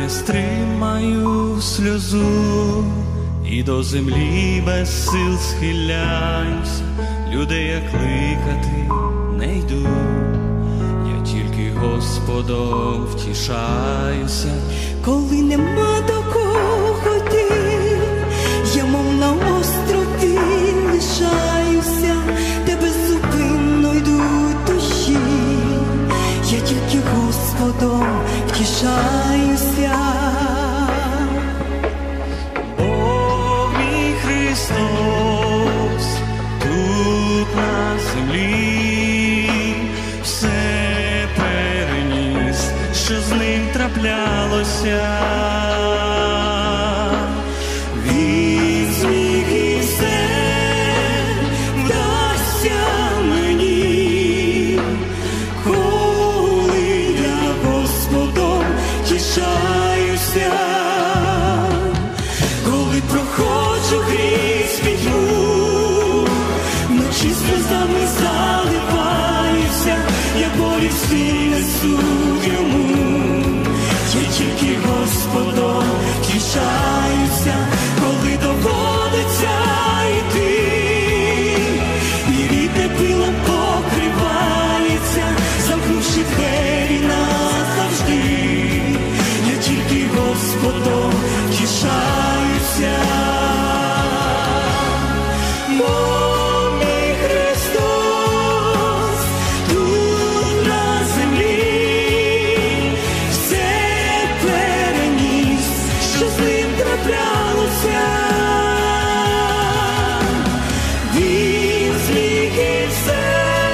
не стримаю сльозу, і до землі без сил схиляюсь, людей я кликати не йду, я тільки Господом втішаюся. Коли нема до кого йти, я мов на острові лишаюся, де беззупинно йдуть душі, я тільки Господом втішаюся. Бог мій Христос тут на землі все переніс, що з ним траплялося. Він зміг і все вдасться мені, коли я Господом тішаюся. Коли проходжу крізь пітьму, вночі сльозами заливаюся, я болі всі несу йому, я тільки Господом тішаюся. Коли доводиться йти, і рідне пилом покривається, замкнувши двері назавжди, я тільки Господом тішаюся. Бо мій Христос тут на землі все переніс, що з ним траплялося. Він зміг і все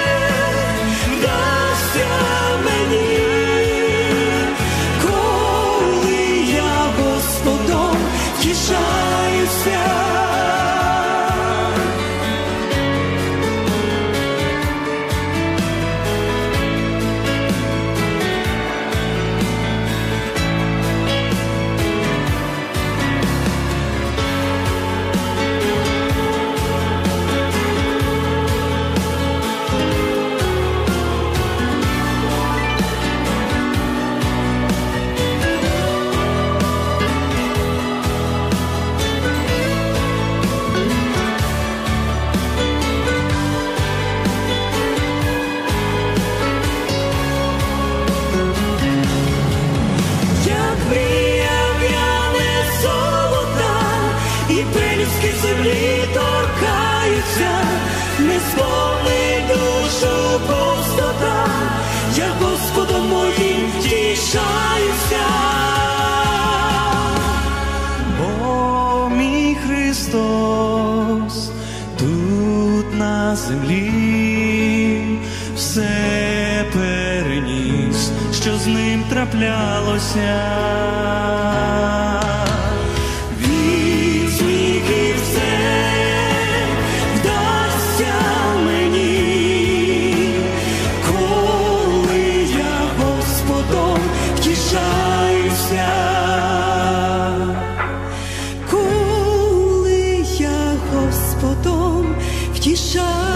вдасться мені, коли я Господом тішаюся. Землі торкаються, не сповнить душу пустота, я Господом моїм тішаюся. Бо мій Христос тут на землі все переніс, що з ним траплялося. Коли я Господом втішаюся.